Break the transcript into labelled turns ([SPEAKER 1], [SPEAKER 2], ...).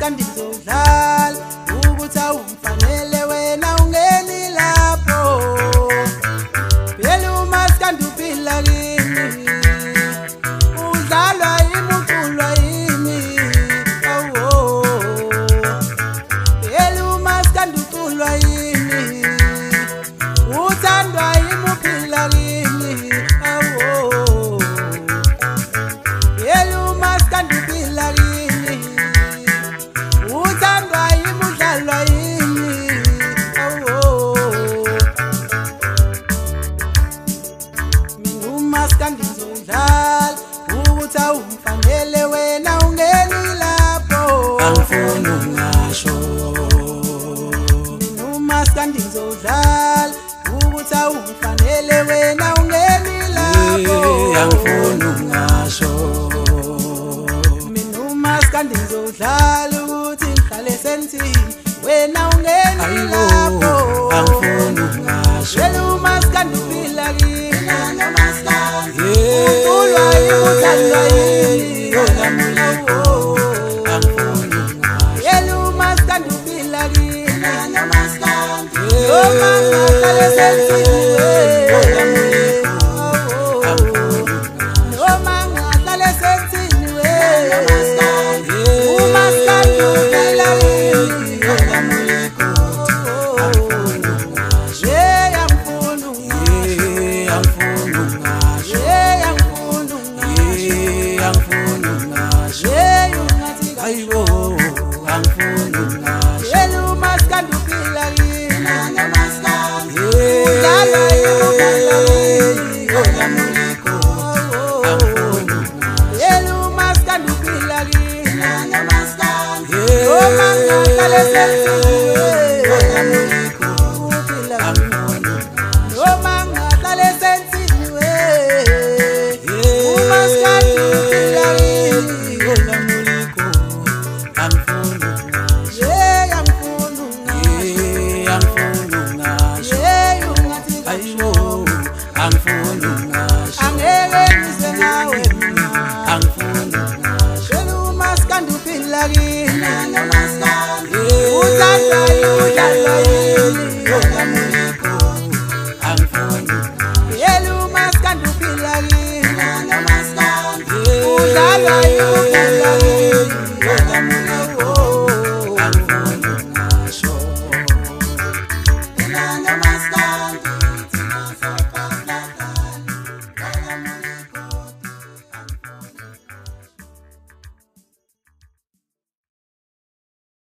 [SPEAKER 1] umaskandi ngizodlala ukuthi awumfanele wena ungeni lapho phela umaskandi uphila kimi udlalwa imuculwa yimi awo phela umaskandi uculwa yimi uthandwa imuphila kimi awo phela umaskandi uphila kimi uthandwa imudlalwa yimi awo mina umaskandi ngizodlala ukuthi awumfanele wena ungeni lapho
[SPEAKER 2] angifuni ungasho
[SPEAKER 1] mina umaskandi ngizodlala ukuthi awumfanele wena ungeni lapho
[SPEAKER 2] angifuni ungasho
[SPEAKER 1] mina umaskandi ngizodlala ukuthi ngihlale sensini wena ungeni lapho
[SPEAKER 2] angifuni ungasho
[SPEAKER 1] phela umaskandi uphila kimi uculwa imudlalwa yimi
[SPEAKER 2] angifuni ungasho
[SPEAKER 1] phela umaskandi uphila kimi noma ngahlale sensini noma ngahlale sensini umaskandi uphila kimi yeah angifuni ungasho yeah angifuni ungasho
[SPEAKER 2] angifuni ungasho
[SPEAKER 1] yeah ungathi
[SPEAKER 2] ayibo angifuni ungasho
[SPEAKER 1] phela umaskandi uphila kimi udlalwa imudlalwa yimi phela umaskandi uphila kimi noma ngahlale sensini uphila kimi noma ngahlale sensini umaskandi uphila kimi yeah angifuni ungasho yeah ungathi angeke ngize nawe mina phela umaskandi uphila kimi uthandwa imudlalwa yimi phela